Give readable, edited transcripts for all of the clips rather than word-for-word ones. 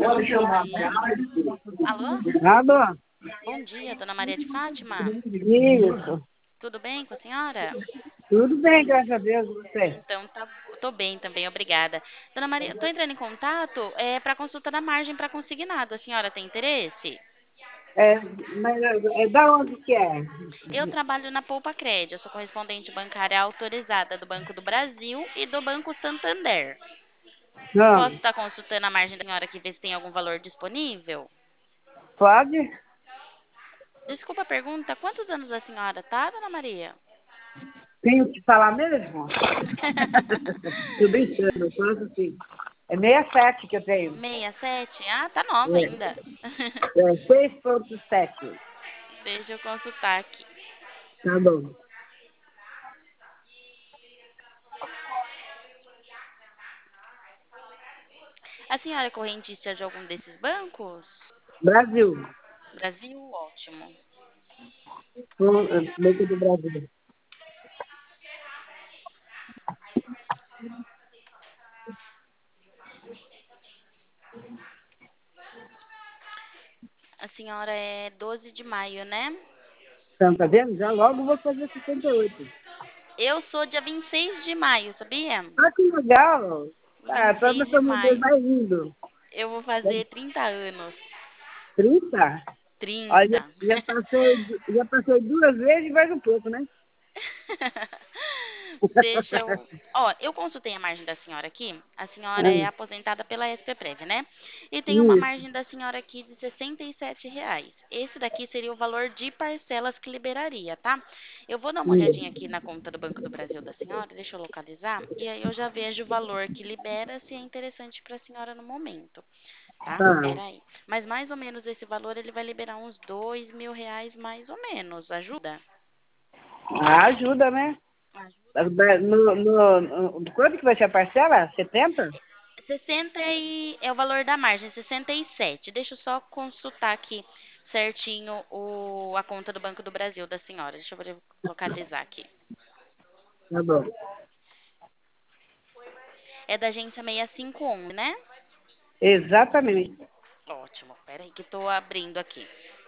Bom dia. Alô? Alô? Bom dia, Dona Maria de Fátima. Isso. Tudo bem com a senhora? Tudo bem, graças a Deus, você. Então, tô bem também, obrigada. Dona Maria, tô entrando em contato para consulta da margem para consignado. A senhora tem interesse? É, mas da onde que é? Eu trabalho na Poupa Cred, eu sou correspondente bancária autorizada do Banco do Brasil e do Banco Santander. Posso Não. estar consultando a margem da senhora aqui, ver se tem algum valor disponível? Pode? Desculpa a pergunta, quantos anos a senhora tá, Dona Maria? Tenho que falar mesmo? Tô brincando, eu faço assim. É 67 que eu tenho. 67? Ah, tá nova ainda. É 6,7. Deixa eu consultar aqui. Tá bom. A senhora é correntista de algum desses bancos? Brasil. Brasil, ótimo. Banco do Brasil. A senhora é 12 de maio, né? Então, tá vendo? Já logo vou fazer 68. Eu sou dia 26 de maio, sabia? Ah, que legal. Ah, então nós 26 de estamos maio. mais lindo. Eu vou fazer 30 anos. 30? Olha, 30. já passei 2 vezes e mais um pouco, né? Deixa eu. Ó, eu consultei a margem da senhora aqui. A senhora é Ah, aposentada pela SPPrev, né? E tem uma isso. margem da senhora aqui de R$ 67. Esse daqui seria o valor de parcelas que liberaria, tá? Eu vou dar uma olhadinha Isso. aqui na conta do Banco do Brasil da senhora, deixa eu localizar, e aí eu já vejo o valor que libera, se é interessante para a senhora no momento, tá? Tá. Pera aí. Mas mais ou menos esse valor ele vai liberar uns R$ 2.000, mais ou menos. Ajuda? Ah, ajuda, né? Ajuda. Quanto que vai ser a parcela? 70? 60 é o valor da margem, 67. Deixa eu só consultar aqui certinho a conta do Banco do Brasil da senhora. Deixa eu localizar aqui. Tá bom. É da agência 6511, né? Exatamente. Ótimo. Pera aí que estou abrindo aqui.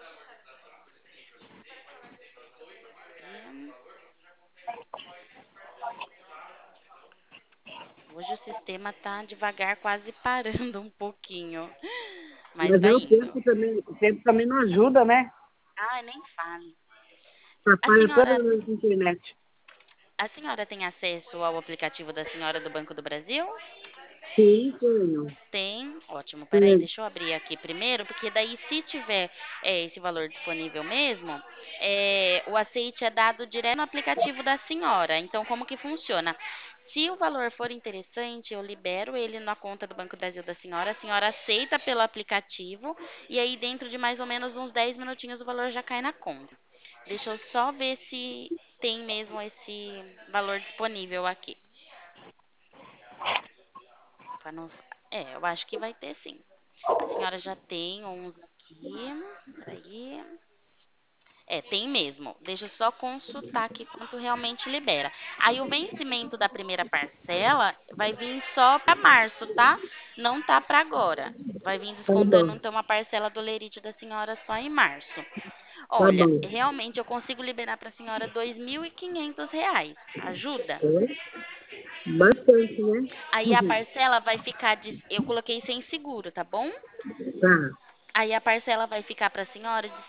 Hoje o sistema tá devagar, quase parando um pouquinho, mas Mas tá é indo. o tempo também não ajuda, né? Ah, nem fale. A Atrapalha toda senhora, a internet. a senhora tem acesso ao aplicativo da senhora do Banco do Brasil? Sim, tenho. Tem, ótimo. Peraí, Tenho. deixa eu abrir aqui primeiro, porque daí se tiver esse valor disponível mesmo, o aceite é dado direto no aplicativo da senhora. Então, como que funciona? Se o valor for interessante, eu libero ele na conta do Banco do Brasil da senhora, a senhora aceita pelo aplicativo e aí dentro de mais ou menos uns 10 minutinhos o valor já cai na conta. Deixa eu só ver se tem mesmo esse valor disponível aqui. Pra não... eu acho que vai ter sim. A senhora já tem uns aqui. Peraí. Tem mesmo. Deixa eu só consultar aqui quanto realmente libera. Aí o vencimento da primeira parcela vai vir só para março, tá? Não tá para agora. Vai vir Tá descontando bom. então a parcela do lerite da senhora só em março. Tá Olha, bom. realmente eu consigo liberar para a senhora R$ 2.500. Ajuda? É bastante, né? Aí a parcela vai ficar eu coloquei sem seguro, tá bom? Tá. Aí a parcela vai ficar para a senhora de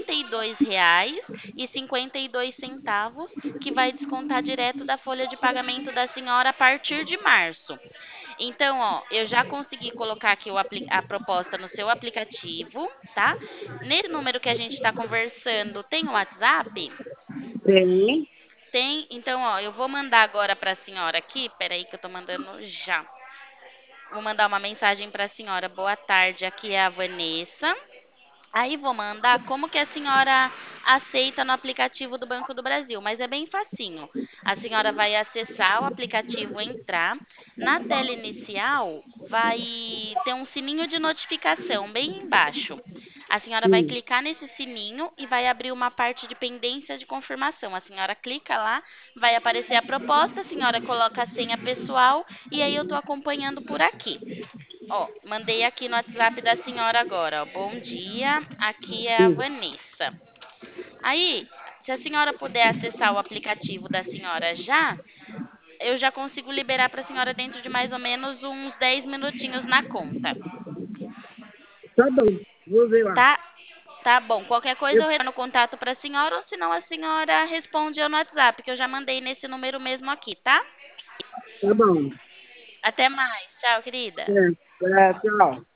R$ 62,52, que vai descontar direto da folha de pagamento da senhora a partir de março. Então, ó, eu já consegui colocar aqui a proposta no seu aplicativo, tá? Nesse número que a gente está conversando, tem o WhatsApp? Tem. Tem. Então, ó, eu vou mandar agora para a senhora aqui. Peraí que eu tô mandando já. Vou mandar uma mensagem para a senhora. Boa tarde, aqui é a Vanessa. Aí vou mandar como que a senhora aceita no aplicativo do Banco do Brasil, mas é bem facinho. A senhora vai acessar o aplicativo, entrar. Na tela inicial vai ter um sininho de notificação bem embaixo. A senhora vai Sim. clicar nesse sininho e vai abrir uma parte de pendência de confirmação. A senhora clica lá, vai aparecer a proposta, a senhora coloca a senha pessoal e aí eu estou acompanhando por aqui. Ó, mandei aqui no WhatsApp da senhora agora, ó. Bom dia, aqui é a Sim. Vanessa. Aí, se a senhora puder acessar o aplicativo da senhora já, eu já consigo liberar para a senhora dentro de mais ou menos uns 10 minutinhos na conta. Tá bom, vou ver lá. Tá? Tá bom. Qualquer coisa Eu, eu retorno o contato para a senhora, ou senão a senhora responde eu no WhatsApp, que eu já mandei nesse número mesmo aqui, tá? tá bom. Até mais. Tchau, querida. Tchau.